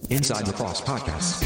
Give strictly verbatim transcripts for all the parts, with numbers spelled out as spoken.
Inside Lacrosse Podcast.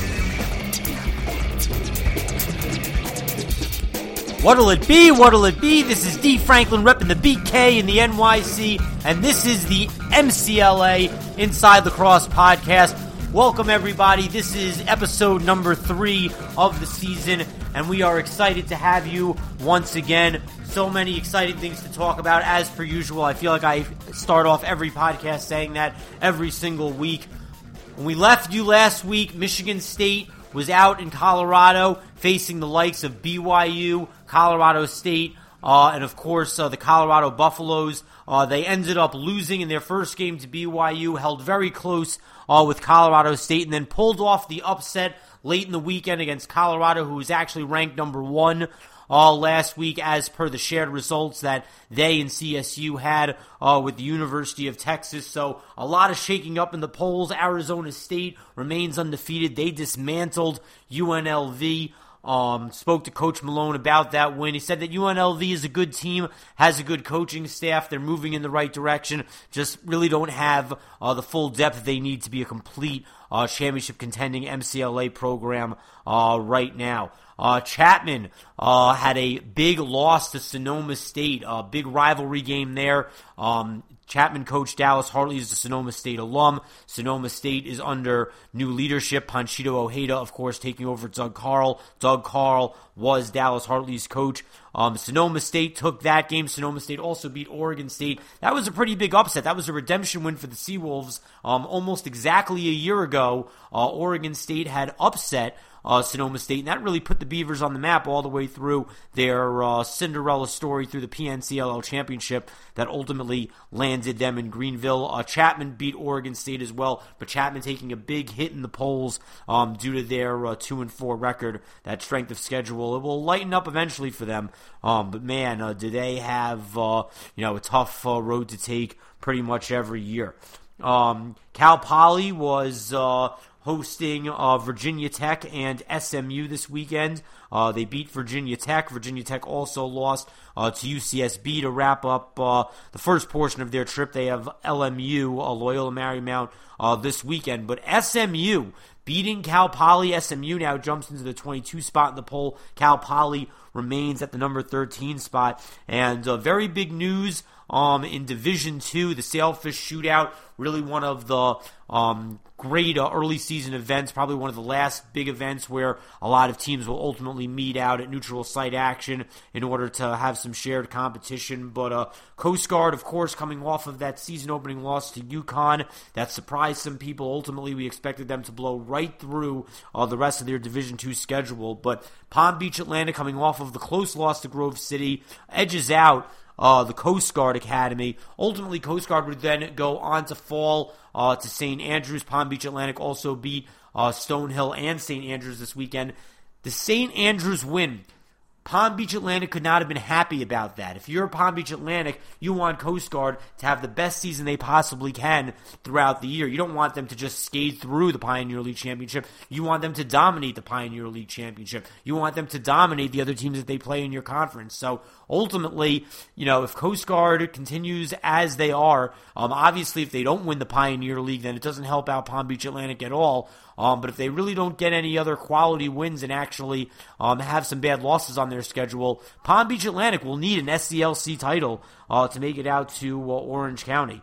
What'll it be? What'll it be? This is D. Franklin repping the B K in the N Y C, and this is the M C L A Inside Lacrosse Podcast. Welcome, everybody. This is episode number three of the season, and we are excited to have you once again. So many exciting things to talk about, as per usual. I feel like I start off every podcast saying that every single week. When we left you last week, Michigan State was out in Colorado facing the likes of B Y U, Colorado State, uh, and of course uh, the Colorado Buffaloes. Uh, they ended up losing in their first game to B Y U, held very close uh, with Colorado State, and then pulled off the upset late in the weekend against Colorado, who was actually ranked number one uh, last week as per the shared results that they and C S U had uh, with the University of Texas. So a lot of shaking up in the polls. Arizona State remains undefeated. They dismantled U N L V. Um, spoke to Coach Malone about that win. He said that U N L V is a good team, has a good coaching staff. They're moving in the right direction. Just really don't have uh, the full depth they need to be a complete uh, championship contending M C L A program uh, right now. Uh, Chapman uh, had a big loss to Sonoma State, a big rivalry game there. Um, Chapman coach Dallas Hartley is a Sonoma State alum. Sonoma State is under new leadership. Panchito Ojeda, of course, taking over Doug Carl. Doug Carl was Dallas Hartley's coach. Um, Sonoma State took that game. Sonoma State also beat Oregon State. That was a pretty big upset. That was a redemption win for the Seawolves. Um, almost exactly a year ago, uh, Oregon State had upset Uh, Sonoma State, and that really put the Beavers on the map all the way through their uh, Cinderella story through the P N C L L championship that ultimately landed them in Greenville. Uh, Chapman beat Oregon State as well, but Chapman taking a big hit in the polls um, due to their uh, two and four record, that strength of schedule. It will lighten up eventually for them, um, but man, uh, do they have uh, you know a tough uh, road to take pretty much every year. Um, Cal Poly was Uh, hosting uh, Virginia Tech and S M U this weekend. Uh, they beat Virginia Tech. Virginia Tech also lost uh, to U C S B to wrap up uh, the first portion of their trip. They have L M U, uh, Loyola Marymount, uh, this weekend. But S M U beating Cal Poly. S M U now jumps into the twenty-two spot in the poll. Cal Poly remains at the number thirteen spot. And uh, very big news um, in Division two, the Sailfish Shootout, really one of the um, great uh, early season events, probably one of the last big events where a lot of teams will ultimately meet out at neutral site action in order to have some shared competition. But uh, Coast Guard, of course, coming off of that season opening loss to UConn, that surprised some people. Ultimately, we expected them to blow right through uh, the rest of their Division two schedule. But Palm Beach Atlantic, coming off of the close loss to Grove City, edges out Uh, the Coast Guard Academy. Ultimately, Coast Guard would then go on to fall uh, to Saint Andrews. Palm Beach Atlantic also beat uh, Stonehill and Saint Andrews this weekend. The Saint Andrews win, Palm Beach Atlantic could not have been happy about that. If you're Palm Beach Atlantic, you want Coast Guard to have the best season they possibly can throughout the year. You don't want them to just skate through the Pioneer League Championship. You want them to dominate the Pioneer League Championship. You want them to dominate the other teams that they play in your conference. So ultimately, you know, if Coast Guard continues as they are, um, obviously if they don't win the Pioneer League, then it doesn't help out Palm Beach Atlantic at all. Um, but if they really don't get any other quality wins and actually um, have some bad losses on their schedule, Palm Beach Atlantic will need an S C L C title uh, to make it out to uh, Orange County.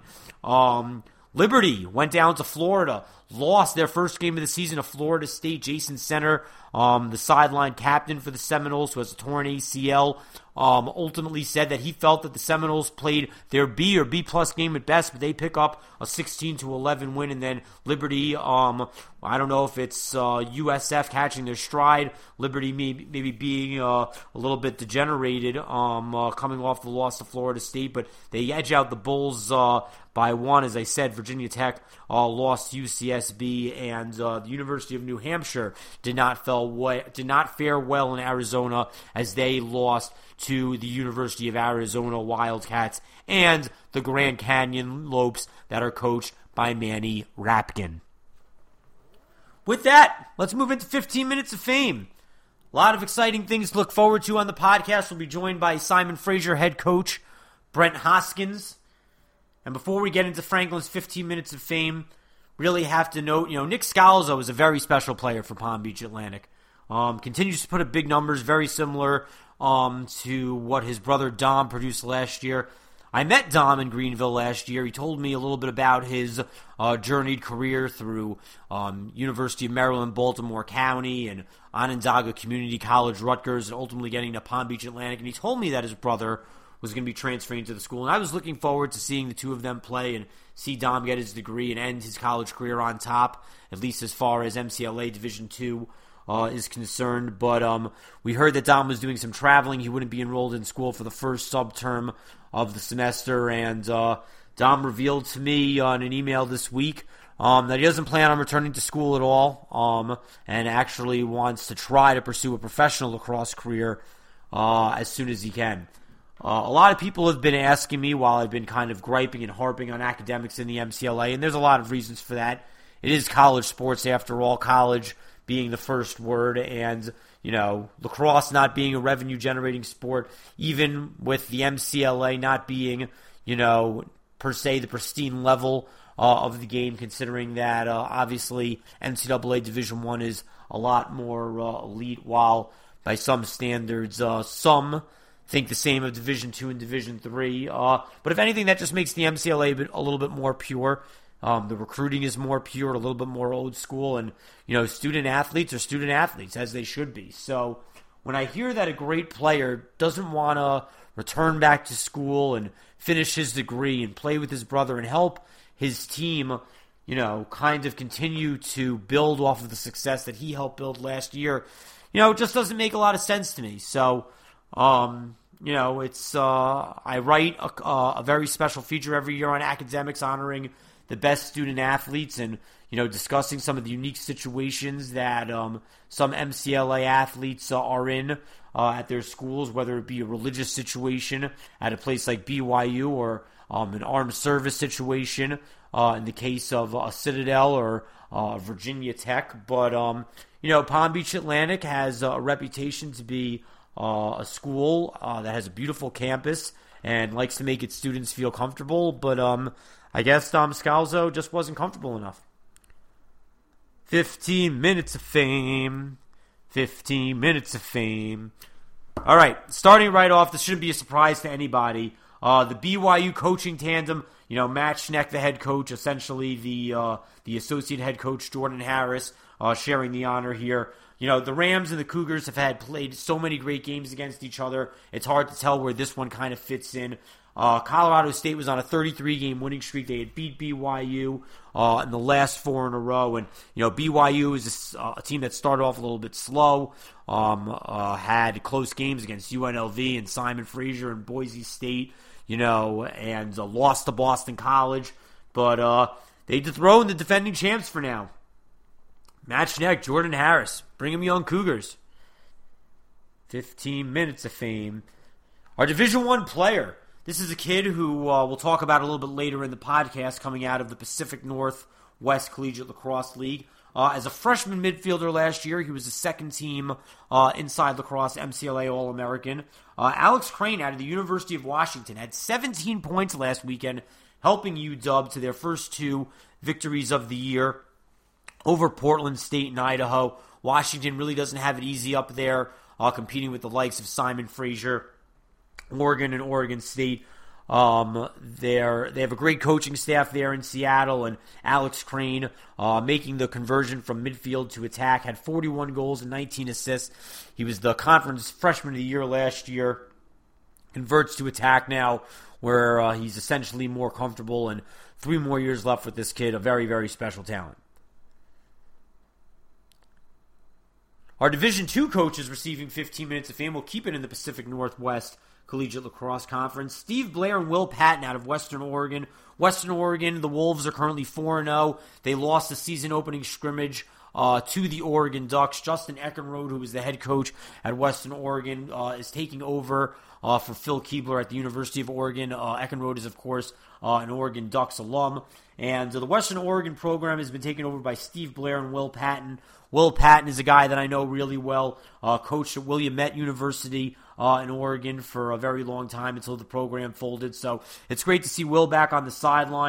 Um, Liberty went down to Florida, lost their first game of the season to Florida State. Jason Center, um, the sideline captain for the Seminoles, who has a torn A C L, um, ultimately said that he felt that the Seminoles played their B or B plus game at best, but they pick up a sixteen to eleven win, and then Liberty, um, I don't know if it's uh, U S F catching their stride, Liberty maybe, maybe being uh, a little bit degenerated, um, uh, coming off the loss to Florida State, but they edge out the Bulls uh, by one. As I said, Virginia Tech uh, lost to U C S B, and uh, the University of New Hampshire did not fell way, did not fare well in Arizona as they lost to the University of Arizona Wildcats and the Grand Canyon Lopes that are coached by Manny Rapkin. With that, let's move into fifteen minutes of fame. A lot of exciting things to look forward to on the podcast. We'll be joined by Simon Fraser head coach Brent Hoskins. And before we get into Franklin's fifteen minutes of fame, really have to note, you know, Nick Scalzo is a very special player for Palm Beach Atlantic. Um, continues to put up big numbers, very similar um, to what his brother Dom produced last year. I met Dom in Greenville last year. He told me a little bit about his uh, journeyed career through um, University of Maryland, Baltimore County, and Onondaga Community College, Rutgers, and ultimately getting to Palm Beach Atlantic. And he told me that his brother was going to be transferring to the school. And I was looking forward to seeing the two of them play and see Dom get his degree and end his college career on top, at least as far as M C L A Division two uh, is concerned. But um, we heard that Dom was doing some traveling. He wouldn't be enrolled in school for the first subterm of the semester, and uh, Dom revealed to me on an email this week um, that he doesn't plan on returning to school at all, um, and actually wants to try to pursue a professional lacrosse career uh, as soon as he can. Uh, a lot of people have been asking me while I've been kind of griping and harping on academics in the M C L A, and there's a lot of reasons for that. It is college sports after all, college being the first word, and you know, lacrosse not being a revenue-generating sport, even with the M C L A not being, you know, per se the pristine level uh, of the game, considering that uh, obviously N C double A Division One is a lot more uh, elite, while by some standards, uh, some think the same of Division Two and Division Three. Uh, but if anything, that just makes the M C L A a, bit, a little bit more pure. Um, the recruiting is more pure, a little bit more old school, and, you know, student athletes are student athletes, as they should be. So when I hear that a great player doesn't want to return back to school and finish his degree and play with his brother and help his team, you know, kind of continue to build off of the success that he helped build last year, you know, it just doesn't make a lot of sense to me. So, um, you know, it's, uh, I write a, a very special feature every year on academics honoring the best student athletes and, you know, discussing some of the unique situations that um, some M C L A athletes uh, are in uh, at their schools, whether it be a religious situation at a place like B Y U or um, an armed service situation uh, in the case of a uh, Citadel or uh, Virginia Tech. But, um, you know, Palm Beach Atlantic has a reputation to be uh, a school uh, that has a beautiful campus and likes to make its students feel comfortable, but um, I guess Dom Scalzo just wasn't comfortable enough. fifteen minutes of fame. fifteen minutes of fame. All right, starting right off, this shouldn't be a surprise to anybody. Uh, the B Y U coaching tandem, you know, Matt Schneck, the head coach, essentially the uh, the associate head coach, Jordan Harris, uh, sharing the honor here. You know, the Rams and the Cougars have had played so many great games against each other. It's hard to tell where this one kind of fits in. Uh, Colorado State was on a thirty-three game winning streak. They had beat B Y U uh, in the last four in a row. And, you know, B Y U is a, a team that started off a little bit slow, um, uh, had close games against U N L V and Simon Fraser and Boise State, you know, and uh, lost to Boston College. But uh, they dethroned the defending champs for now. Matt Schneck, Jordan Harris, Brigham Young Cougars. fifteen minutes of fame. Our Division One player. This is a kid who uh, we'll talk about a little bit later in the podcast, coming out of the Pacific Northwest Collegiate Lacrosse League. Uh, as a freshman midfielder last year, he was a second team uh, Inside Lacrosse M C L A All-American. Uh, Alex Crane out of the University of Washington had seventeen points last weekend, helping U W to their first two victories of the year over Portland State and Idaho. Washington really doesn't have it easy up there, uh, competing with the likes of Simon Fraser, Oregon, and Oregon State. Um, they're, they have a great coaching staff there in Seattle, and Alex Crane, uh, making the conversion from midfield to attack, had forty-one goals and nineteen assists. He was the conference freshman of the year last year. Converts to attack now, where uh, he's essentially more comfortable, and three more years left with this kid, a very, very special talent. Our Division Two coach is receiving fifteen minutes of fame. We'll keep it in the Pacific Northwest Collegiate Lacrosse Conference. Steve Blair and Will Patton out of Western Oregon. Western Oregon, the Wolves are currently four and oh. They lost the season opening scrimmage uh, to the Oregon Ducks. Justin Eckenrode, who is the head coach at Western Oregon, uh, is taking over uh, for Phil Keebler at the University of Oregon. Uh, Eckenrode is, of course, uh, an Oregon Ducks alum. And uh, the Western Oregon program has been taken over by Steve Blair and Will Patton. Will Patton is a guy that I know really well, uh, coached at Willamette University uh, in Oregon for a very long time until the program folded. So it's great to see Will back on the sidelines.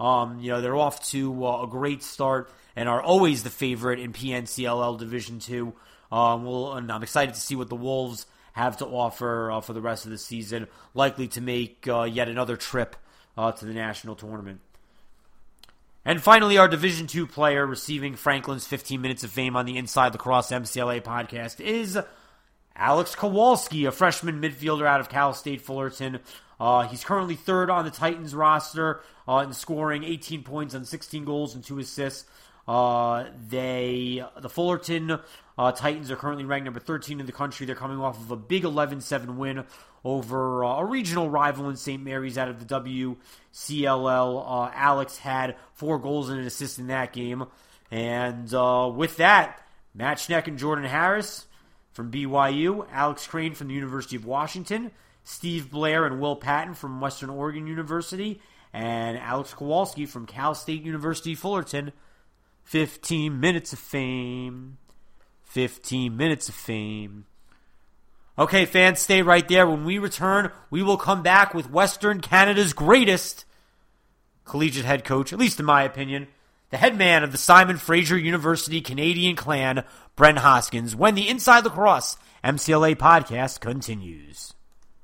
Um, you know, they're off to uh, a great start and are always the favorite in P N C L L Division two. Um, well, and I'm excited to see what the Wolves have to offer uh, for the rest of the season, likely to make uh, yet another trip uh, to the national tournament. And finally, our Division two player receiving Franklin's fifteen minutes of fame on the Inside Lacrosse M C L A podcast is Alex Kowalski, a freshman midfielder out of Cal State Fullerton. Uh, he's currently third on the Titans roster uh, in scoring eighteen points on sixteen goals and two assists. Uh, they, the Fullerton uh, Titans are currently ranked number thirteen in the country. They're coming off of a big eleven seven win over uh, a regional rival in Saint Mary's out of the W C L L. Uh, Alex had four goals and an assist in that game. And uh, with that, Matt Schneck and Jordan Harris from B Y U, Alex Crane from the University of Washington, Steve Blair and Will Patton from Western Oregon University, and Alex Kowalski from Cal State University Fullerton. fifteen minutes of fame. fifteen minutes of fame. Okay, fans, stay right there. When we return, we will come back with Western Canada's greatest collegiate head coach, at least in my opinion, the head man of the Simon Fraser University Canadian clan, Brent Hoskins, when the Inside Lacrosse M C L A podcast continues.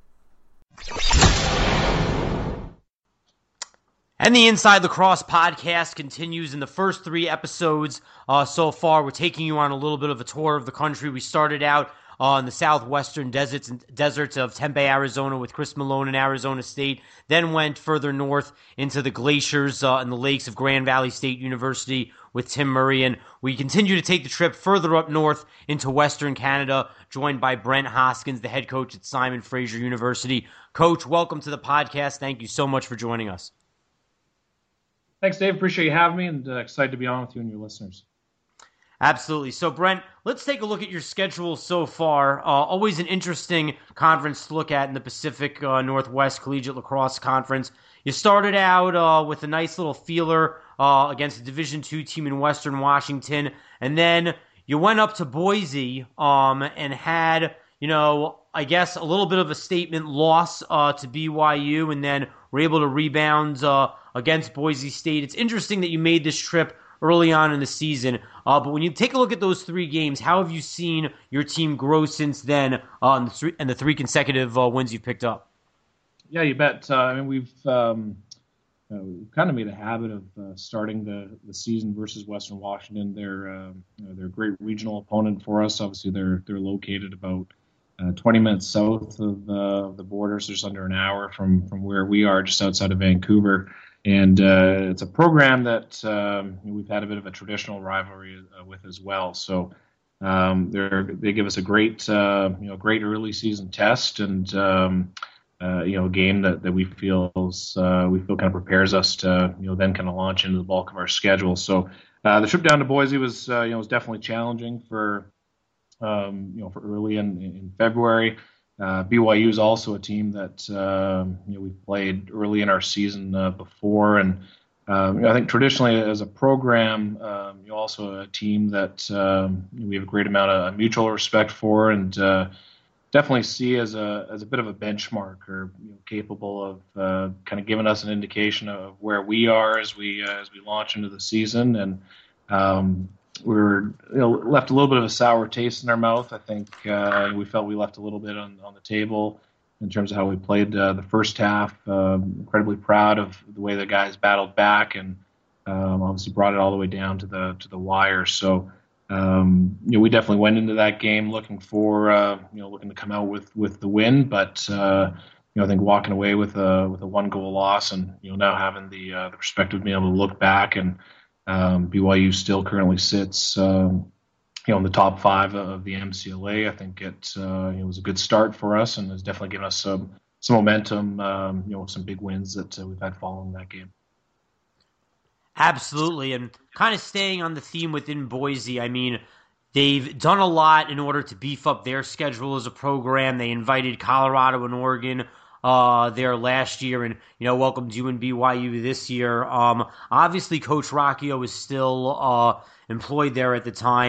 And the Inside Lacrosse podcast continues. In the first three episodes uh, so far, we're taking you on a little bit of a tour of the country. We started out uh, in the southwestern deserts and deserts of Tempe, Arizona, with Chris Malone in Arizona State. Then went further north into the glaciers uh, and the lakes of Grand Valley State University with Tim Murray. And we continue to take the trip further up north into Western Canada, joined by Brent Hoskins, the head coach at Simon Fraser University. Coach, welcome to the podcast. Thank you so much for joining us. Thanks, Dave. Appreciate you having me, and uh, excited to be on with you and your listeners. Absolutely. So, Brent, let's take a look at your schedule so far. Uh, always an interesting conference to look at in the Pacific uh, Northwest Collegiate Lacrosse Conference. You started out uh, with a nice little feeler uh, against a Division two team in Western Washington, and then you went up to Boise um, and had, you know, I guess a little bit of a statement loss uh, to B Y U, and then were able to rebound uh, against Boise State. It's interesting that you made this trip early on in the season, uh, but when you take a look at those three games, how have you seen your team grow since then uh, and, the three, and the three consecutive uh, wins you've picked up? Yeah, you bet. Uh, I mean, we've, um, uh, we've kind of made a habit of uh, starting the, the season versus Western Washington. They're uh, you know, they're a great regional opponent for us. Obviously, they're they're located about Uh, twenty minutes south of uh, the borders, just under an hour from, from where we are, just outside of Vancouver. And uh, it's a program that um, we've had a bit of a traditional rivalry uh, with as well. So um, they they give us a great, uh, you know, great early season test, and um, uh, you know, a game that, that we feel uh, we feel kind of prepares us to, you know, then kind of launch into the bulk of our schedule. So uh, the trip down to Boise was, uh, you know, was definitely challenging for. Um, you know, for early in, in February. Uh, B Y U is also a team that, uh, you know, we've played early in our season uh, before. And um, you know, I think traditionally as a program, um, you know, also a team that um, we have a great amount of mutual respect for, and uh, definitely see as a as a bit of a benchmark, or, you know, capable of uh, kind of giving us an indication of where we are as we uh, as we launch into the season. And um, we were, you know, left a little bit of a sour taste in our mouth. I think uh, we felt we left a little bit on, on the table in terms of how we played uh, the first half. Um, incredibly proud of the way the guys battled back, and um, obviously brought it all the way down to the to the wire. So um, you know, we definitely went into that game looking for uh, you know looking to come out with, with the win, but uh, you know, I think walking away with a with a one goal loss, and you know, now having the uh, the perspective of being able to look back, and Um, B Y U still currently sits, um, you know, in the top five of the M C L A. I think it, uh, you know, was a good start for us, and has definitely given us some some momentum. Um, you know, some big wins that uh, we've had following that game. Absolutely, and kind of staying on the theme within Boise. I mean, they've done a lot in order to beef up their schedule as a program. They invited Colorado and Oregon uh, there last year, and, you know, welcomed you and B Y U this year. Um, obviously, Coach Rocchio is still uh, employed there at the time.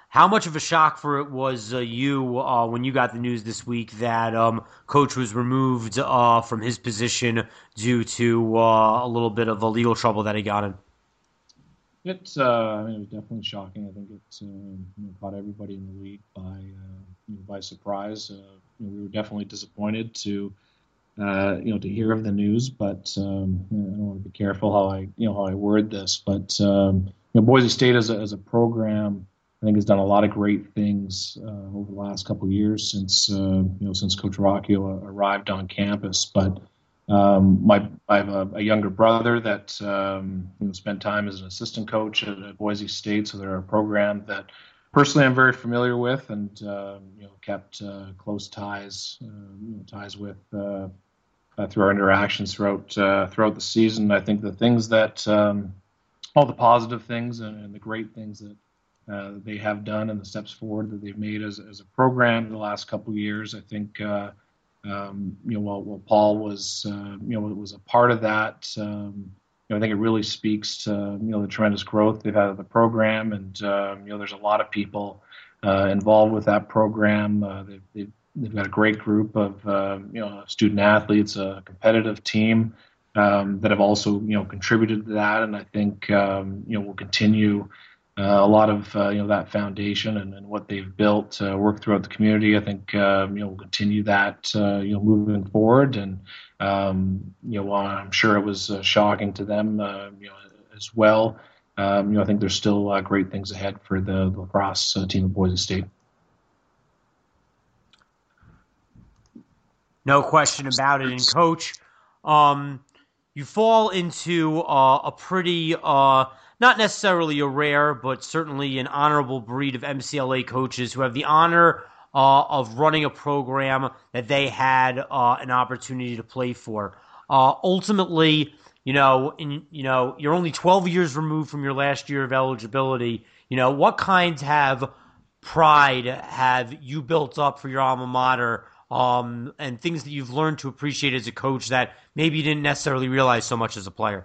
How much of a shock for it was uh, you uh, when you got the news this week that um, Coach was removed uh, from his position due to uh, a little bit of a legal trouble that he got in? It's, uh, I mean, it was definitely shocking. I think it uh, you know, caught everybody in the league by uh, you know, by surprise. Uh, you know, we were definitely disappointed to uh, you know to hear of the news, but um, I don't want to be careful how I you know how I word this. But um, you know, Boise State as a as a program, I think has done a lot of great things uh, over the last couple of years since uh, you know since Coach Rocchio arrived on campus. But Um, my, I have a, a younger brother that um, you know, spent time as an assistant coach at, at Boise State, so they're a program that personally I'm very familiar with, and um, you know kept uh, close ties uh, you know, ties with uh, uh, through our interactions throughout uh, throughout the season. I think the things that um, all the positive things and, and the great things that uh, they have done and the steps forward that they've made as as a program in the last couple of years, I think. Uh, Um, you know, while, while Paul was, uh, you know, was a part of that, um, you know, I think it really speaks to, you know, the tremendous growth they've had of the program. And, um, you know, there's a lot of people uh, involved with that program. Uh, they've, they've, they've got a great group of, uh, you know, student athletes, a competitive team um, that have also, you know, contributed to that. And I think, um, you know, we'll continue Uh, a lot of uh, you know that foundation and, and what they've built uh, work throughout the community. I think um, you know we'll continue that uh, you know moving forward. And um, you know while I'm sure it was uh, shocking to them uh, you know as well, um, you know I think there's still uh, great things ahead for the, the lacrosse uh, team of Boise State. No question about it. And Coach, um, you fall into uh, a pretty. Uh, Not necessarily a rare, but certainly an honorable breed of M C L A coaches who have the honor uh, of running a program that they had uh, an opportunity to play for. Uh, ultimately, you know, in, you know, you're only twelve years removed from your last year of eligibility. You know, what kinds of pride have you built up for your alma mater, um, and things that you've learned to appreciate as a coach that maybe you didn't necessarily realize so much as a player?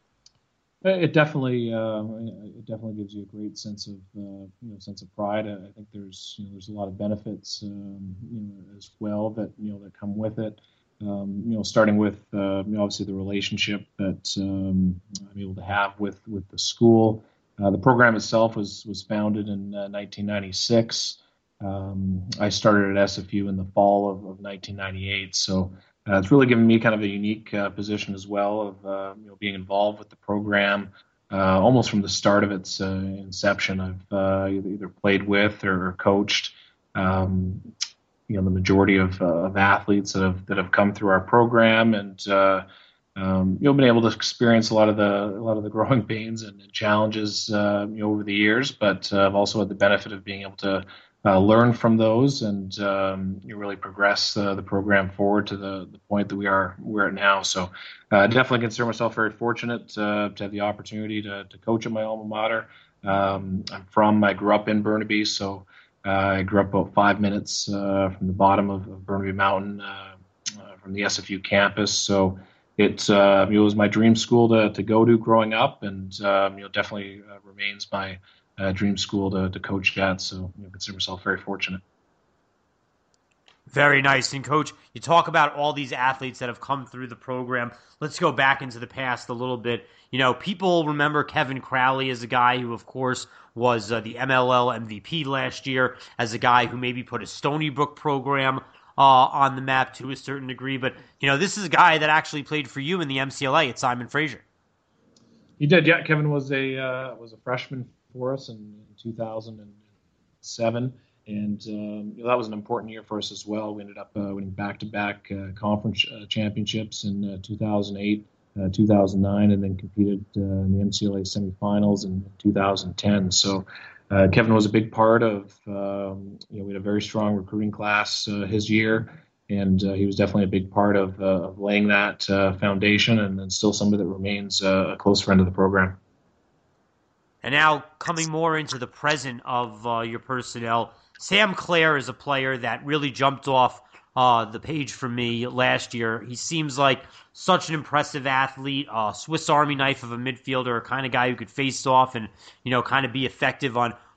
It definitely, uh, it definitely gives you a great sense of, uh, you know, sense of pride. I think there's, you know, there's a lot of benefits, um, you know, as well that you know that come with it. Um, you know, starting with, uh, you know, obviously the relationship that um, I'm able to have with with the school. Uh, the program itself was was founded in uh, nineteen ninety-six. Um, I started at S F U in the fall of, of nineteen ninety-eight, so. Uh, it's really given me kind of a unique uh, position as well of uh, you know being involved with the program uh, almost from the start of its uh, inception. I've uh, either played with or coached um, you know the majority of, uh, of athletes that have that have come through our program, and uh, um, you know been able to experience a lot of the a lot of the growing pains and, and challenges uh, you know over the years. But uh, I've also had the benefit of being able to Uh, learn from those and um, you really progress uh, the program forward to the, the point that we are we're at now. So uh, I definitely consider myself very fortunate uh, to have the opportunity to, to coach at my alma mater. Um, I'm from, I grew up in Burnaby, so uh, I grew up about five minutes uh, from the bottom of, of Burnaby Mountain uh, uh, from the S F U campus. So it, uh, it was my dream school to, to go to growing up, and um, you know definitely uh, remains my Uh, dream school to, to coach at, so you know, consider myself very fortunate. Very nice. And Coach, you talk about all these athletes that have come through the program. Let's go back into the past a little bit. You know, people remember Kevin Crowley as a guy who, of course, was uh, the M L L M V P last year, as a guy who maybe put a Stony Brook program uh, on the map to a certain degree. But, you know, this is a guy that actually played for you in the M C L A at Simon Fraser. He did, yeah. Kevin was a uh, was a freshman for us in, in two thousand seven, and um, you know, that was an important year for us as well. We ended up uh, winning back-to-back uh, conference uh, championships in uh, two thousand eight, uh, two thousand nine, and then competed uh, in the M C L A semifinals in two thousand ten. So uh, Kevin was a big part of, um, you know, we had a very strong recruiting class uh, his year, and uh, he was definitely a big part of, uh, of laying that uh, foundation, and, and still somebody that remains uh, a close friend of the program. And now coming more into the present of uh, your personnel, Sam Clare is a player that really jumped off uh, the page for me last year. He seems like such an impressive athlete, a Swiss Army knife of a midfielder, a kind of guy who could face off and, you know, kind of be effective on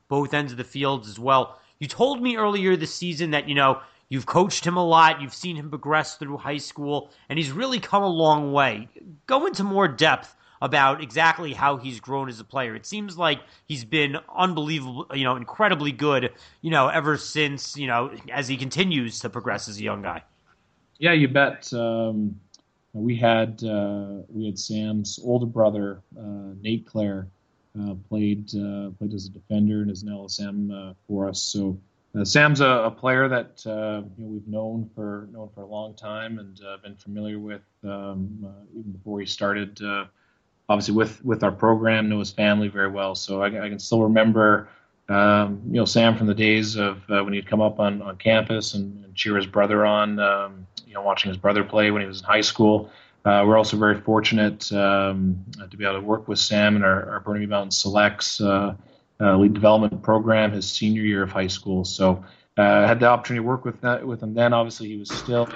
both ends of the field as well. You told me earlier this season that, you know, you've coached him a lot, you've seen him progress through high school, and he's really come a long way. Go into more depth about exactly how he's grown as a player. It seems like he's been unbelievable, you know, incredibly good, you know, ever since, you know, as he continues to progress as a young guy. Yeah, you bet. Um, we had uh, we had Sam's older brother, uh, Nate Clare, uh, played uh, played as a defender and is an L S M uh, for us. So uh, Sam's a, a player that uh, you know, we've known for known for a long time and uh, been familiar with um, uh, even before he started. Uh, obviously, with with our program, know his family very well. So I, I can still remember. Um, you know, Sam from the days of uh, when he'd come up on, on campus and, and cheer his brother on, um, you know, watching his brother play when he was in high school. Uh, we're also very fortunate um, to be able to work with Sam in our, our Burnaby Mountain Selects uh, uh, lead development program his senior year of high school. So uh, I had the opportunity to work with that, with him then. Obviously, he was still,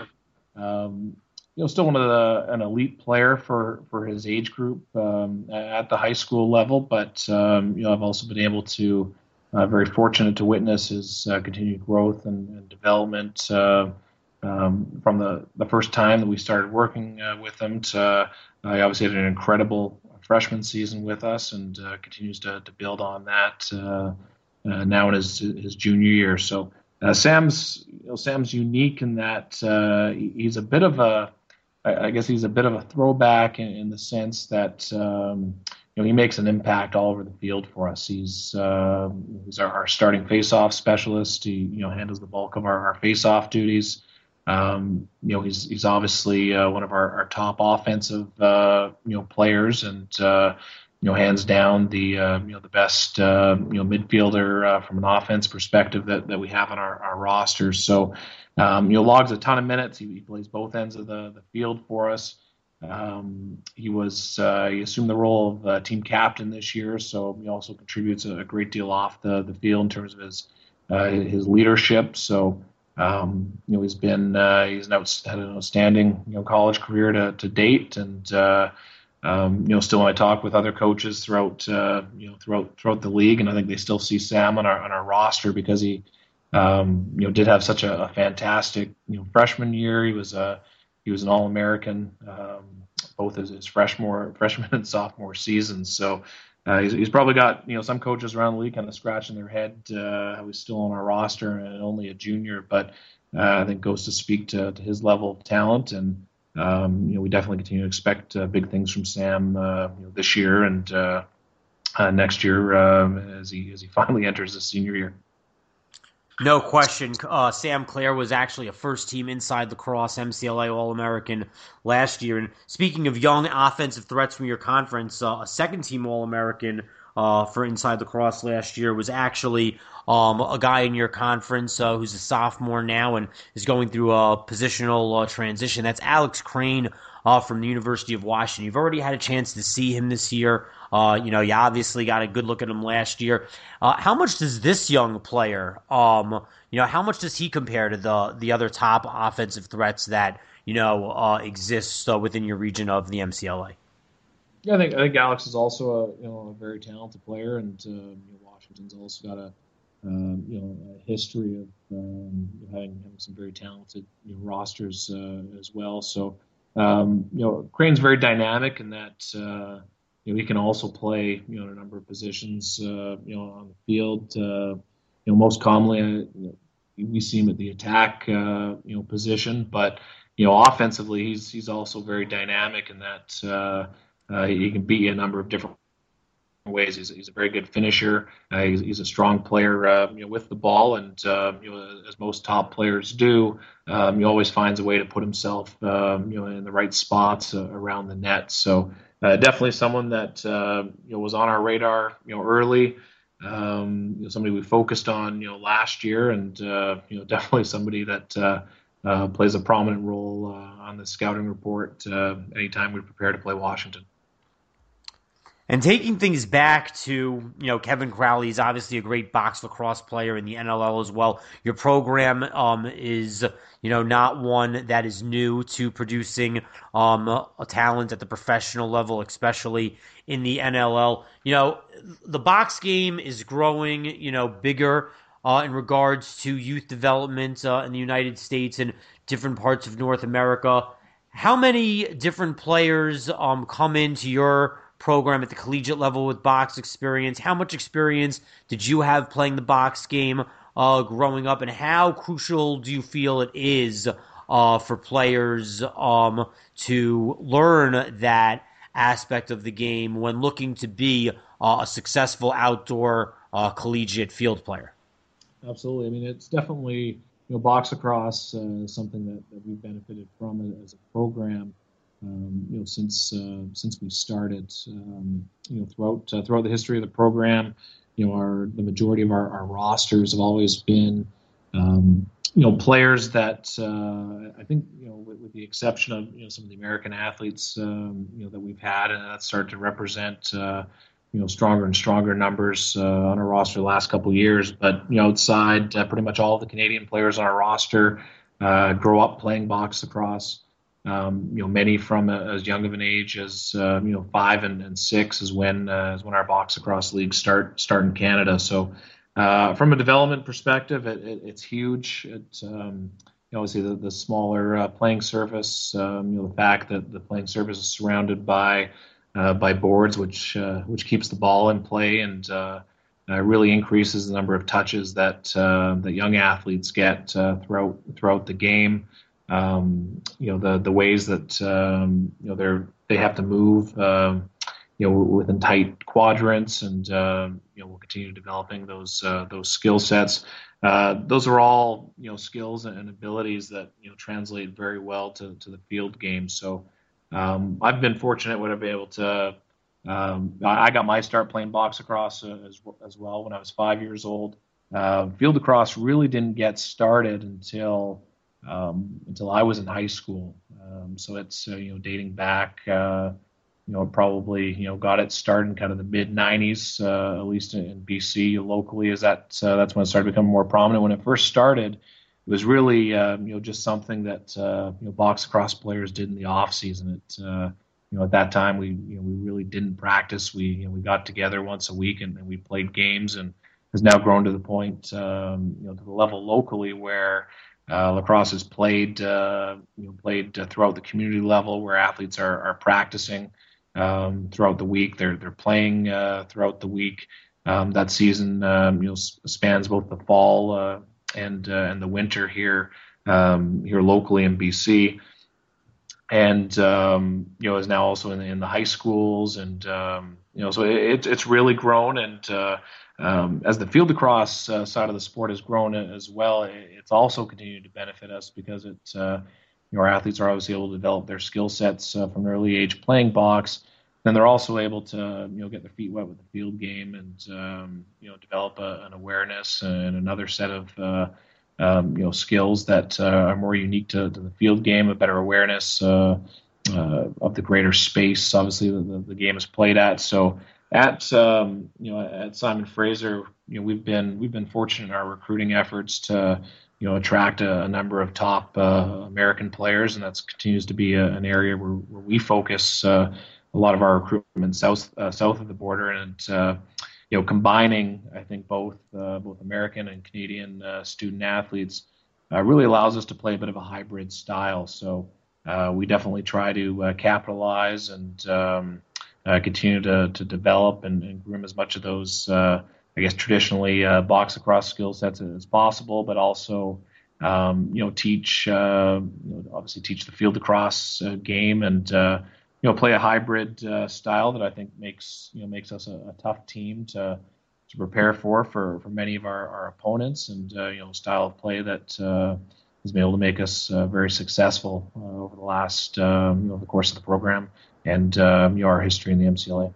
um, you know, still one of the an elite player for, for his age group um, at the high school level. But um, you know, I've also been able to Uh, very fortunate to witness his uh, continued growth and, and development uh, um, from the, the first time that we started working uh, with him to uh, he obviously had an incredible freshman season with us and uh, continues to, to build on that uh, uh, now in his his junior year. So uh, Sam's you know, Sam's unique in that uh, he's a bit of a I guess he's a bit of a throwback in, in the sense that um, you know, he makes an impact all over the field for us. He's uh, he's our, our starting face-off specialist. He you know handles the bulk of our, our face-off duties. Um, you know he's he's obviously uh, one of our, our top offensive uh, you know players and uh, you know hands down the uh, you know the best uh, you know midfielder uh, from an offense perspective that, that we have on our, our roster. So. Um, you know, logs a ton of minutes. He, he plays both ends of the, the field for us. Um, he was uh, he assumed the role of uh, team captain this year, so he also contributes a, a great deal off the, the field in terms of his uh, his leadership. So um, you know, he's been uh, he's an out, had an outstanding you know college career to, to date, and uh, um, you know, still when I talk with other coaches throughout uh, you know throughout throughout the league, and I think they still see Sam on our on our roster because he. Um, you know, did have such a, a fantastic, you know, freshman year. He was a he was an All-American, um, both his, his freshman, freshman and sophomore seasons. So uh, he's, he's probably got you know some coaches around the league kind of scratching their head uh, how he's still on our roster and only a junior. But uh, I think goes to speak to, to his level of talent, and um, you know we definitely continue to expect uh, big things from Sam uh, you know, this year and uh, uh, next year um, as he as he finally enters his senior year. No question. Uh, Sam Clare was actually a first-team Inside Lacrosse M C L A All-American last year. And speaking of young offensive threats from your conference, uh, a second-team All-American uh, for Inside Lacrosse last year was actually um, a guy in your conference uh, who's a sophomore now and is going through a positional uh, transition. That's Alex Crane uh, from the University of Washington. You've already had a chance to see him this year. Uh, you know, you obviously got a good look at him last year. Uh, how much does this young player, um, you know, how much does he compare to the the other top offensive threats that, you know, uh, exist uh, within your region of the M C L A? Yeah, I think I think Alex is also a you know a very talented player, and uh, you know, Washington's also got a um, you know a history of um, having, having some very talented you know, rosters uh, as well. So um, you know, Crane's very dynamic in that. Uh, You know, he can also play, you know, in a number of positions, uh, you know, on the field. Uh, you know, most commonly, uh, you know, we see him at the attack, uh, you know, position. But you know, offensively, he's he's also very dynamic in that uh, uh, he can beat you a number of different ways. He's, he's a very good finisher. Uh, he's, he's a strong player, uh, you know, with the ball, and uh, you know, as most top players do, um, he always finds a way to put himself, um, you know, in the right spots uh, around the net. So. Uh, definitely someone that uh, you know was on our radar, you know, early. Um, you know, somebody we focused on, you know, last year, and uh, you know, definitely somebody that uh, uh, plays a prominent role uh, on the scouting report uh, anytime we prepare to play Washington. And taking things back to, you know, Kevin Crowley is obviously a great box lacrosse player in the N L L as well. Your program um, is, you know, not one that is new to producing um, a talent at the professional level, especially in the N L L. You know, the box game is growing, you know, bigger uh, in regards to youth development uh, in the United States and different parts of North America. How many different players um, come into your program at the collegiate level with box experience? How much experience did you have playing the box game uh, growing up, and how crucial do you feel it is uh, for players um, to learn that aspect of the game when looking to be uh, a successful outdoor uh, collegiate field player? Absolutely. I mean, it's definitely, you know, box lacrosse uh, is something that, that we've benefited from as a program. Um, you know, since uh, since we started, um, you know, throughout uh, throughout the history of the program, you know, our the majority of our, our rosters have always been, um, you know, players that uh, I think, you know, with, with the exception of, you know, some of the American athletes, um, you know, that we've had, and that started to represent, uh, you know, stronger and stronger numbers uh, on our roster the last couple of years. But, you know, outside, uh, pretty much all of the Canadian players on our roster uh, grow up playing box lacrosse. Um, you know, many from a, as young of an age as uh, you know, five and, and six is when uh, is when our box lacrosse leagues start start in Canada. So, uh, from a development perspective, it, it, it's huge. It, um, you know, obviously the, the smaller uh, playing surface. Um, you know, the fact that the playing surface is surrounded by uh, by boards, which uh, which keeps the ball in play and uh, uh, really increases the number of touches that uh, that young athletes get uh, throughout throughout the game. Um, you know, the, the ways that, um, you know, they're, they have to move, um, you know, within tight quadrants, and, uh, you know, we'll continue developing those, uh, those skill sets. Uh, those are all, you know, skills and abilities that, you know, translate very well to, to the field game. So, um, I've been fortunate when I've been able to, um, I got my start playing box lacrosse uh, as, as well when I was five years old. Uh, field lacrosse really didn't get started until, Um, until I was in high school. Um, so it's, uh, you know, dating back, uh, you know, probably, you know, got it started in kind of the mid nineties, uh, at least in, in B C locally, is that, uh, that's when it started becoming more prominent. When it first started, it was really, um, you know, just something that, uh, you know, box lacrosse players did in the off season. It, uh, you know, at that time we, you know, we really didn't practice. We, you know, we got together once a week and, and we played games, and has now grown to the point, um, you know, to the level locally where, Uh, lacrosse is played, uh, you know, played uh, throughout the community level, where athletes are, are practicing um, throughout the week. They're they're playing uh, throughout the week. Um, that season, um, you know, spans both the fall uh, and uh, and the winter here um, here locally in B C, and um, you know, is now also in the, in the high schools, and um, you know, so it, it's really grown. And uh, Um, as the field lacrosse uh, side of the sport has grown as well, it's also continued to benefit us because it, uh, you know, our athletes are obviously able to develop their skill sets uh, from an early age playing box. Then they're also able to, you know, get their feet wet with the field game and, um, you know, develop a, an awareness and another set of, uh, um, you know, skills that uh, are more unique to, to the field game, a better awareness uh, uh, of the greater space, obviously, the, the game is played at. So, At um, you know, at Simon Fraser, you know, we've been we've been fortunate in our recruiting efforts to, you know, attract a, a number of top uh, American players, and that continues to be a, an area where, where we focus uh, a lot of our recruitment south uh, south of the border, and uh, you know, combining, I think, both uh, both American and Canadian uh, student athletes uh, really allows us to play a bit of a hybrid style. So uh, we definitely try to uh, capitalize and um, Uh, continue to, to develop and, and groom as much of those, uh, I guess, traditionally uh, box lacrosse skill sets as possible, but also, um, you know, teach, uh, you know, obviously teach the field lacrosse uh, game, and uh, you know, play a hybrid uh, style that I think makes you know makes us a, a tough team to to prepare for for, for many of our, our opponents, and uh, you know, style of play that uh, has been able to make us uh, very successful uh, over the last um, you know the course of the program. And um, you know, our history in the M C L A.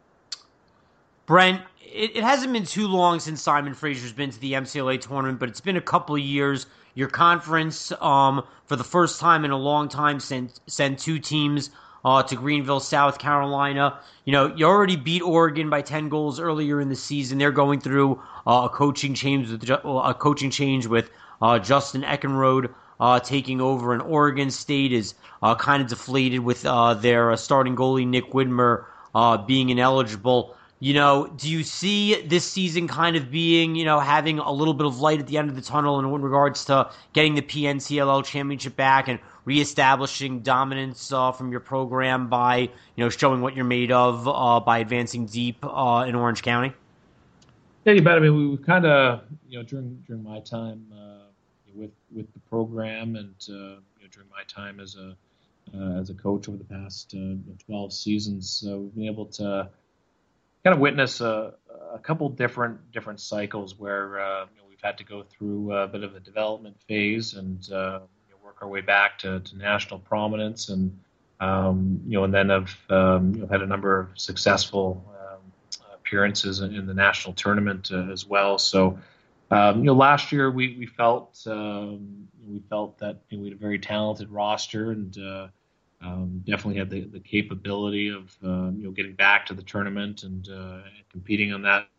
Brent, it, it hasn't been too long since Simon Fraser's been to the M C L A tournament, but it's been a couple of years. Your conference, um, for the first time in a long time, sent sent two teams uh, to Greenville, South Carolina. You know, you already beat Oregon by ten goals earlier in the season. They're going through uh, a coaching change with a coaching change with uh, Justin Eckenrode uh, taking over, and Oregon State is uh, kind of deflated with uh, their uh, starting goalie Nick Widmer uh, being ineligible. You know, do you see this season kind of being, you know, having a little bit of light at the end of the tunnel in regards to getting the P N C L L championship back and reestablishing dominance uh, from your program by, you know, showing what you're made of uh, by advancing deep uh, in Orange County? Yeah, you bet. I mean, we, we kind of, you know, during during my time uh, with with the program and uh, you know, during my time as a uh, as a coach over the past uh, twelve seasons, uh, we've been able to kind of witness a, a couple different different cycles where uh, you know, we've had to go through a bit of a development phase and uh, you know, work our way back to, to national prominence, and um, you know, and then have um, you know, had a number of successful um, appearances in, in the national tournament uh, as well. So, um, you know, last year we we felt um, we felt that you know, we had a very talented roster and. Uh, Um, definitely had the, the capability of uh, you know getting back to the tournament and uh, competing on that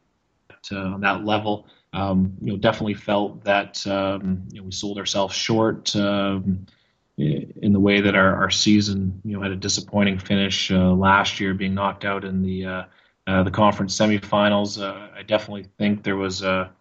uh, on that level. Um, you know, definitely felt that um, you know we sold ourselves short um, in the way that our, our season you know had a disappointing finish uh, last year, being knocked out in the uh, uh, the conference semifinals. Uh, I definitely think there was a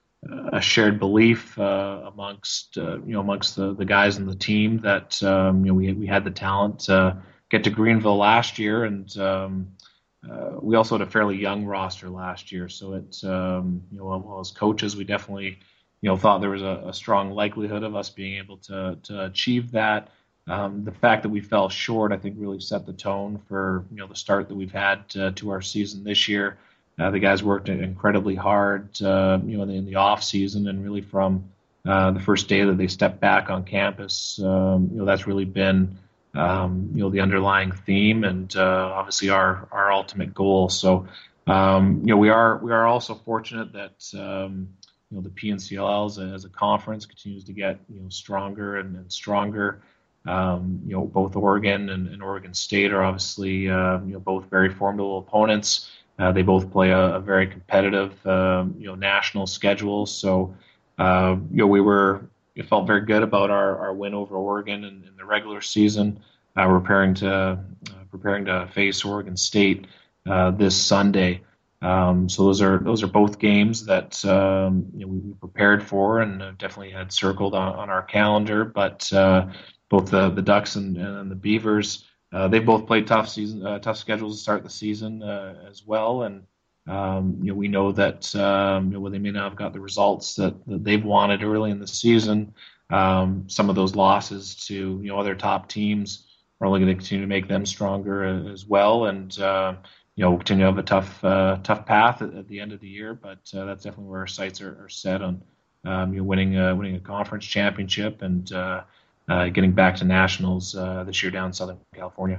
a shared belief uh, amongst uh, you know amongst the, the guys in the team that um, you know we we had the talent to get to Greenville last year, and um, uh, we also had a fairly young roster last year. So it um, you know well, as coaches, we definitely you know thought there was a, a strong likelihood of us being able to to achieve that. Um, the fact that we fell short, I think, really set the tone for you know the start that we've had uh, to our season this year. Uh, the guys worked incredibly hard, uh, you know, in the, in the off season, and really from uh, the first day that they stepped back on campus, um, you know, that's really been, um, you know, the underlying theme and uh, obviously our our ultimate goal. So, um, you know, we are we are also fortunate that um, you know the P N C L L as a, as a conference continues to get you know stronger and, and stronger. Um, you know, both Oregon and, and Oregon State are obviously uh, you know both very formidable opponents. Uh, they both play a, a very competitive, um, you know, national schedule. So, uh, you know, we were it felt very good about our, our win over Oregon in, in the regular season. Uh, we're preparing to uh, preparing to face Oregon State uh, this Sunday. Um, so those are those are both games that um, you know, we prepared for and definitely had circled on, on our calendar. But uh, both the the Ducks and, and the Beavers. Uh, they've both played tough season, uh, tough schedules to start the season uh, as well, and um, you know we know that um, you know, they may not have got the results that, that they've wanted early in the season. Um, some of those losses to you know other top teams are only going to continue to make them stronger as well, and uh, you know we'll continue to have a tough uh, tough path at, at the end of the year. But uh, that's definitely where our sights are, are set on um, you know winning uh, winning a conference championship and. Uh, Uh, getting back to nationals uh, this year down in Southern California.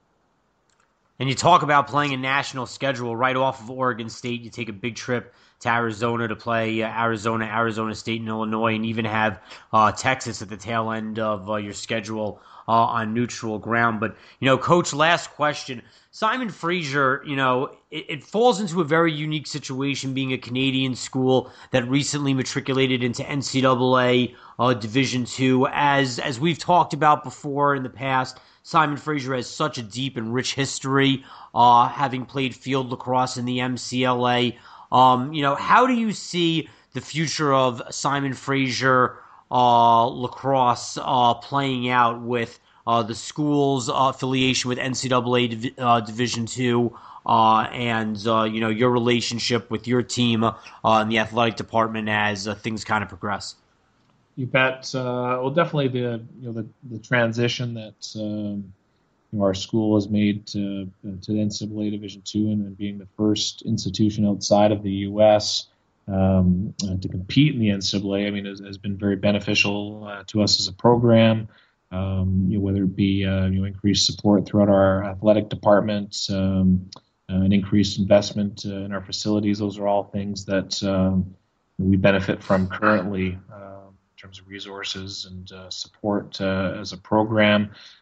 And you talk about playing a national schedule right off of Oregon State. You take a big trip to Arizona to play uh, Arizona, Arizona State, and Illinois, and even have uh, Texas at the tail end of uh, your schedule uh, on neutral ground. But, you know, Coach, last question. Simon Fraser, you know, it, it falls into a very unique situation being a Canadian school that recently matriculated into N C double A uh, Division two. As, as we've talked about before in the past, Simon Fraser has such a deep and rich history, uh, having played field lacrosse in the M C L A. Um, you know, how do you see the future of Simon Fraser uh, lacrosse uh, playing out with uh, the school's uh, affiliation with N C double A Div- uh, Division two uh, and, uh, you know, your relationship with your team uh, in the athletic department as uh, things kind of progress? You bet. Uh, well, definitely the you know the, the transition that um, you know, our school has made to to the N C double A Division two and, and being the first institution outside of the U S um, uh, to compete in the N C double A. I mean, has, has been very beneficial uh, to us as a program. Um, you know, whether it be uh, you know increased support throughout our athletic department, um, uh, an increased investment uh, in our facilities. Those are all things that um, we benefit from currently. Uh, in terms of resources and uh, support uh, as a program.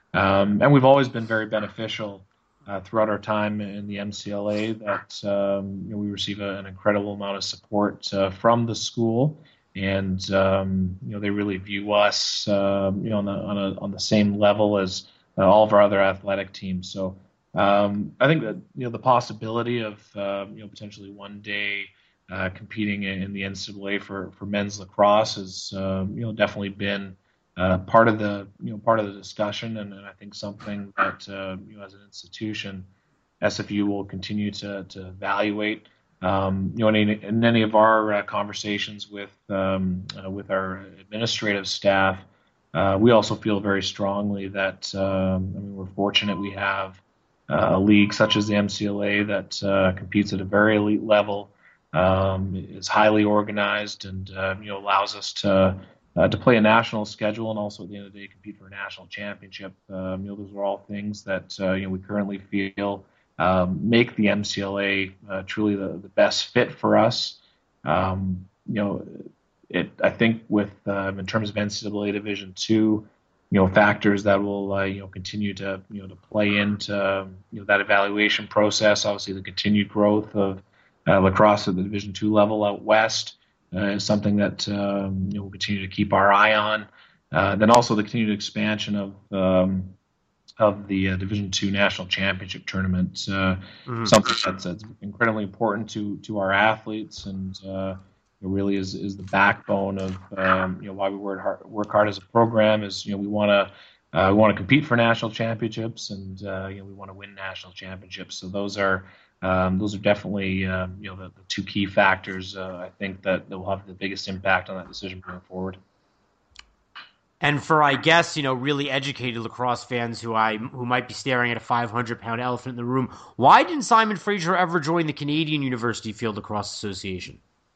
Um, and we've always been very beneficial uh, throughout our time in the M C L A that um, you know, we receive a, an incredible amount of support uh, from the school, and um, you know they really view us um, you know on the on, a, on the same level as uh, all of our other athletic teams. So um, I think that you know the possibility of uh, you know potentially one day uh, competing in, in the N C double A for, for men's lacrosse has um, you know definitely been Uh, part of the you know part of the discussion, and, and I think something that uh, you know as an institution, S F U will continue to to evaluate. Um, you know, in, in any of our uh, conversations with um, uh, with our administrative staff, uh, we also feel very strongly that um, I mean we're fortunate we have uh, a league such as the M C L A that uh, competes at a very elite level, um, is highly organized, and uh, you know allows us to. Uh, to play a national schedule and also at the end of the day compete for a national championship. Um, you know, those are all things that uh, you know we currently feel um, make the M C L A uh, truly the, the best fit for us. Um, you know, it I think with um, in terms of N C double A Division Two, you know, factors that will uh, you know continue to you know to play into um, you know that evaluation process. Obviously, the continued growth of uh, lacrosse at the Division Two level out west. Uh, is something that um, you know, we'll continue to keep our eye on. Uh, then also the continued expansion of um, of the uh, Division Two National Championship tournament, uh, mm-hmm. something that's, that's incredibly important to to our athletes, and uh, it really is is the backbone of um, you know why we work hard, work hard as a program. Is you know we want to uh, we want to compete for national championships, and uh, you know we want to win national championships. So those are. Um, those are definitely, um, you know, the, the two key factors uh, I think that, that will have the biggest impact on that decision going forward. And for, I guess, you know, really educated lacrosse fans who I who might be staring at a five hundred pound elephant in the room, why didn't Simon Fraser ever join the Canadian University Field Lacrosse Association?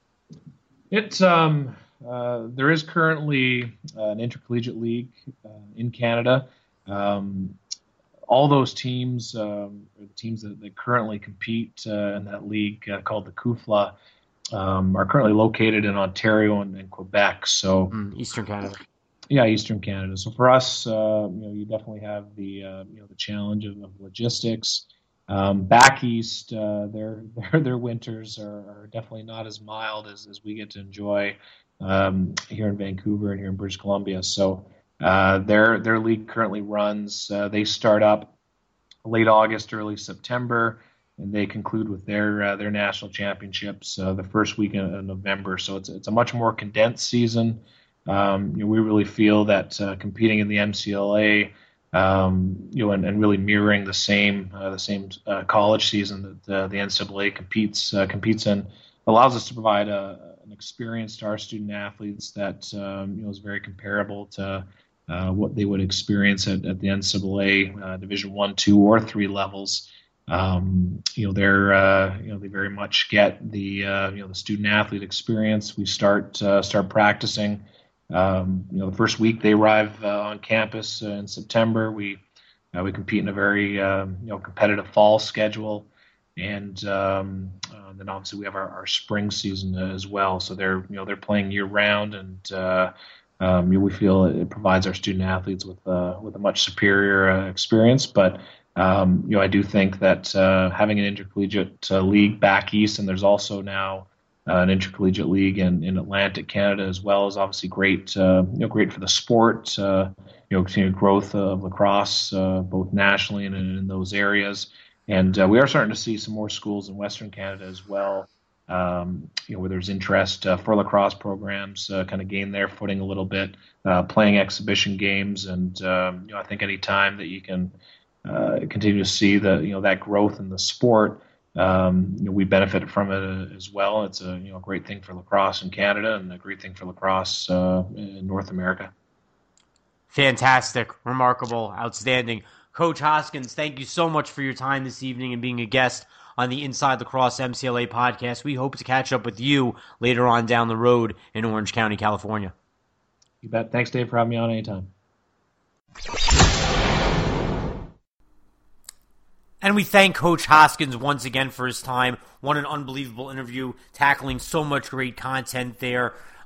It's um, uh, there is currently uh, an intercollegiate league uh, in Canada. Um, All those teams, um, the teams that, that currently compete uh, in that league uh, called the C U F L A, um, are currently located in Ontario and, and Quebec. So mm, Eastern Canada. Yeah, Eastern Canada. So for us, uh, you know, you definitely have the uh, you know the challenge of, of logistics. Um, back east, uh, their their their winters are, are definitely not as mild as, as we get to enjoy um, here in Vancouver and here in British Columbia. So. Uh, their their league currently runs. Uh, they start up late August, early September, and they conclude with their uh, their national championships uh, the first week of November. So it's it's a much more condensed season. Um, you know, we really feel that uh, competing in the M C L A, um, you know, and, and really mirroring the same uh, the same uh, college season that uh, the N C double A competes uh, competes in, allows us to provide a, an experience to our student athletes that um, you know is very comparable to. Uh, what they would experience at, at the N C double A uh, Division One, Two, or Three levels. Um, you know, they're uh, you know they very much get the uh, you know the student athlete experience. We start uh, start practicing. Um, you know, the first week they arrive uh, on campus uh, in September. We uh, we compete in a very um, you know competitive fall schedule, and um, uh, then obviously we have our, our spring season as well. So they're you know they're playing year round, and uh, Um, we feel it provides our student athletes with uh, with a much superior uh, experience, but um, you know I do think that uh, having an intercollegiate uh, league back east, and there's also now uh, an intercollegiate league in, in Atlantic Canada as well, is obviously great. Uh, you know, great for the sport. Uh, you know, continued growth of lacrosse uh, both nationally and in, in those areas, and uh, we are starting to see some more schools in Western Canada as well. Um, you know, where there's interest uh, for lacrosse programs, uh, kind of gain their footing a little bit, uh, playing exhibition games, and um, you know, I think any time that you can uh, continue to see the you know that growth in the sport, um, you know, we benefit from it as well. It's a you know great thing for lacrosse in Canada and a great thing for lacrosse uh, in North America. Fantastic, remarkable, outstanding, Coach Hoskins. Thank you so much for your time this evening and being a guest on the Inside Lacrosse M C L A podcast. We hope to catch up with you later on down the road in Orange County, California. You bet. Thanks, Dave, for having me on anytime. And we thank Coach Hoskins once again for his time. What an unbelievable interview, tackling so much great content there.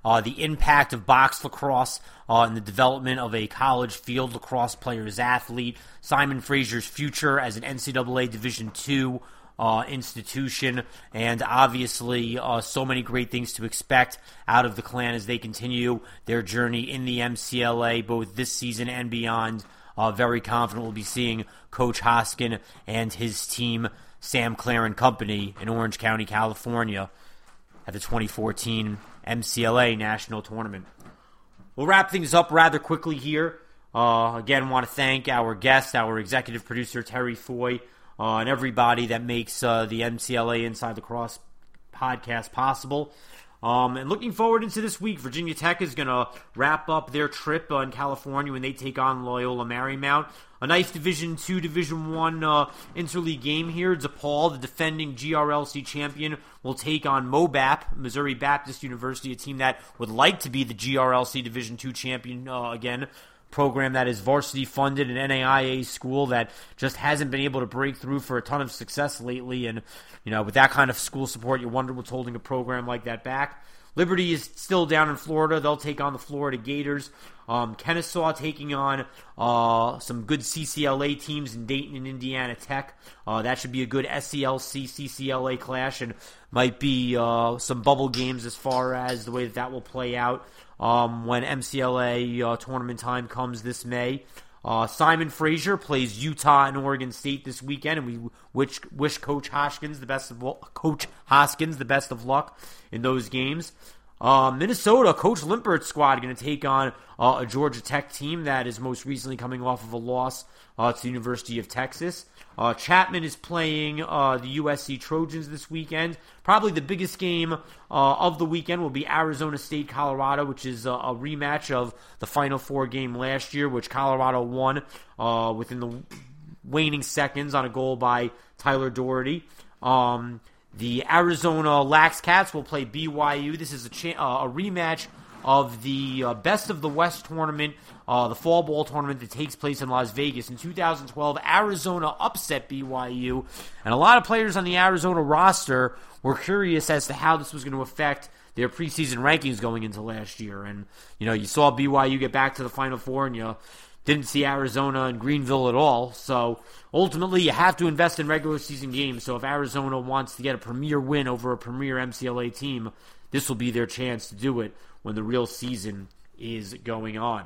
uh, the impact of box lacrosse uh, in the development of a college field lacrosse player's athlete, Simon Frazier's future as an N C double A Division two uh, institution, and obviously uh, so many great things to expect out of the Clan as they continue their journey in the M C L A, both this season and beyond. Uh, very confident we'll be seeing Coach Hoskin and his team, Sam Clare and Company, in Orange County, California, at the twenty fourteen M C L A National Tournament. We'll wrap things up rather quickly here. Uh, again, want to thank our guest, our executive producer, Terry Foy, uh, and everybody that makes uh, the M C L A Inside Lacrosse podcast possible. Um, and looking forward into this week, Virginia Tech is going to wrap up their trip uh, in California when they take on Loyola Marymount. A nice Division two, Division one uh, interleague game here. DePaul, the defending G R L C champion, will take on M O B A P, Missouri Baptist University, a team that would like to be the G R L C Division two champion uh, again. Program that is varsity funded, an N A I A school that just hasn't been able to break through for a ton of success lately. And, you know, with that kind of school support, you wonder what's holding a program like that back. Liberty is still down in Florida. They'll take on the Florida Gators. Um, Kennesaw taking on uh, some good C C L A teams in Dayton and Indiana Tech. Uh, that should be a good S E L C C C L A clash, and might be uh, some bubble games as far as the way that that will play out um, when M C L A uh, tournament time comes this May. Uh, Simon Frazier plays Utah and Oregon State this weekend, and we wish, wish Coach Hoskins the best of Coach Hoskins the best of luck in those games. Uh, Minnesota, Coach Limpert's squad going to take on uh, a Georgia Tech team that is most recently coming off of a loss uh, to the University of Texas. Uh, Chapman is playing uh, the U S C Trojans this weekend. Probably the biggest game uh, of the weekend will be Arizona State, Colorado, which is a, a rematch of the Final Four game last year, which Colorado won uh, within the waning seconds on a goal by Tyler Doherty. Um... The Arizona Lax Cats will play B Y U. This is a, cha- uh, a rematch of the uh, Best of the West tournament, uh, the fall ball tournament that takes place in Las Vegas. In two thousand twelve, Arizona upset B Y U, and a lot of players on the Arizona roster were curious as to how this was going to affect their preseason rankings going into last year. And, you know, you saw B Y U get back to the Final Four, and you didn't see Arizona and Greenville at all. So ultimately, you have to invest in regular season games. So if Arizona wants to get a premier win over a premier M C L A team, this will be their chance to do it when the real season is going on.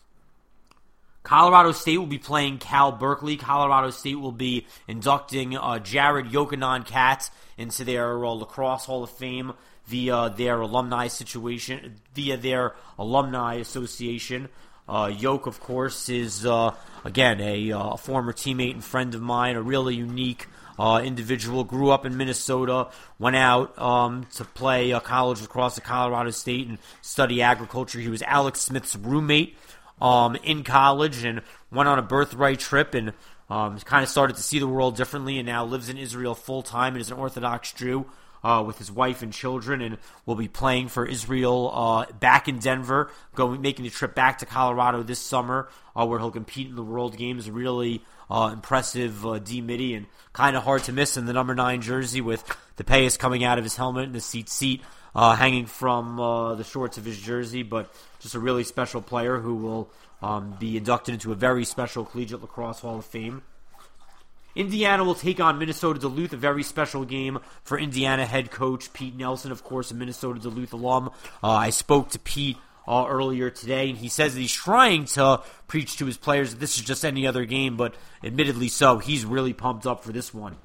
Colorado State will be playing Cal Berkeley. Colorado State will be inducting uh, Jared Yochanan Katz into their uh, Lacrosse Hall of Fame via their alumni situation, via their alumni association. Uh, Yoke, of course, is, uh, again, a uh, former teammate and friend of mine, a really unique uh, individual. Grew up in Minnesota, went out um, to play uh, college lacrosse at Colorado State and study agriculture. He was Alex Smith's roommate um, in college and went on a birthright trip and um, kind of started to see the world differently, and now lives in Israel full-time and is an Orthodox Jew. Uh, with his wife and children, and will be playing for Israel uh, back in Denver, going making the trip back to Colorado this summer, uh, where he'll compete in the World Games. A really uh, impressive uh, D-Midi, and kind of hard to miss in the number nine jersey with the payas coming out of his helmet and the seat seat uh, hanging from uh, the shorts of his jersey, but just a really special player who will um, be inducted into a very special Collegiate Lacrosse Hall of Fame. Indiana will take on Minnesota Duluth, a very special game for Indiana head coach Pete Nelson, of course, a Minnesota Duluth alum. Uh, I spoke to Pete uh, earlier today, and he says that he's trying to preach to his players that this is just any other game, but admittedly so, he's really pumped up for this one.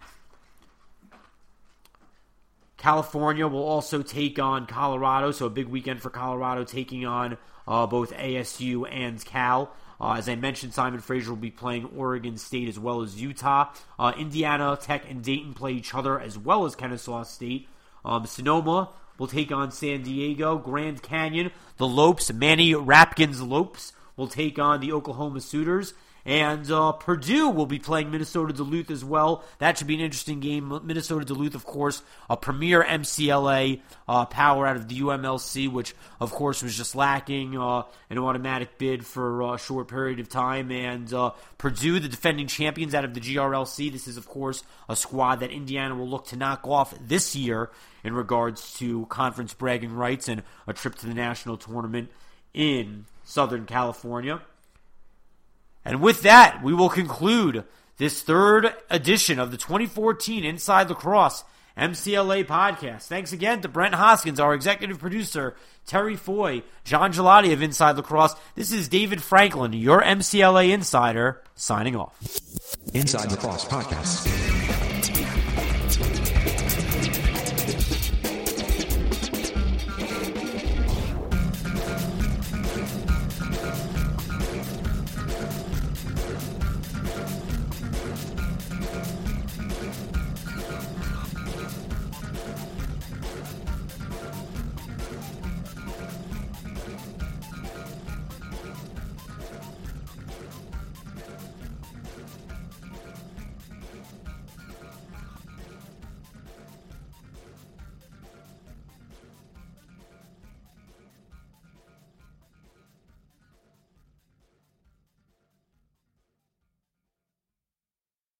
California will also take on Colorado, so a big weekend for Colorado, taking on uh, both A S U and Cal. Uh, as I mentioned, Simon Frazier will be playing Oregon State as well as Utah. Uh, Indiana Tech and Dayton play each other as well as Kennesaw State. Um, Sonoma will take on San Diego. Grand Canyon, the Lopes, Manny Rapkin's Lopes, will take on the Oklahoma Sooners. And uh, Purdue will be playing Minnesota Duluth as well. That should be an interesting game. Minnesota Duluth, of course, a premier M C L A uh, power out of the U M L C, which, of course, was just lacking uh, an automatic bid for a short period of time. And uh, Purdue, the defending champions out of the G R L C. This is, of course, a squad that Indiana will look to knock off this year in regards to conference bragging rights and a trip to the national tournament in Southern California. And with that, we will conclude this third edition of the twenty fourteen Inside Lacrosse M C L A podcast. Thanks again to Brent Hoskins, our executive producer, Terry Foy, John Gelati of Inside Lacrosse. This is David Franklin, your M C L A insider, signing off. Inside Lacrosse podcast.